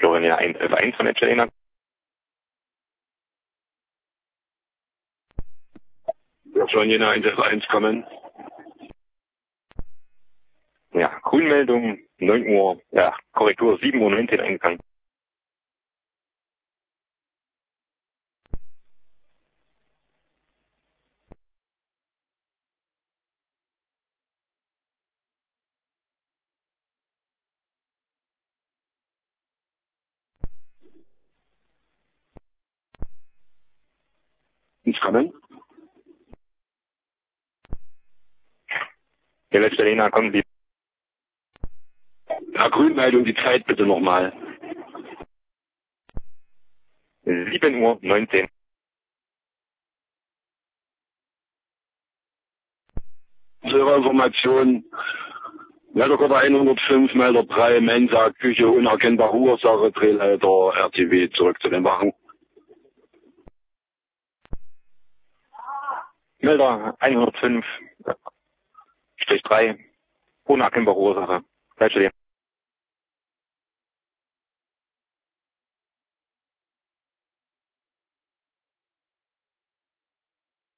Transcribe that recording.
Florian 111 von Edgelena. Florian 111 kommen. Ja, Grünmeldung, 9 Uhr, ja, Korrektur 7:19 Uhr eingegangen. Ins Kommen. Ja, Edgelena, kommen Sie. Ja, Grünmeldung, die Zeit bitte nochmal. 7:19 Uhr. Zu Ihrer Information, Melderkörper 105, Melder 3, Mensa, Küche, unerkennbare Ursache, Drehleiter, RTW, zurück zu den Wachen. Melder 105, Strich 3, unerkennbare Ursache. Gleich zu dir.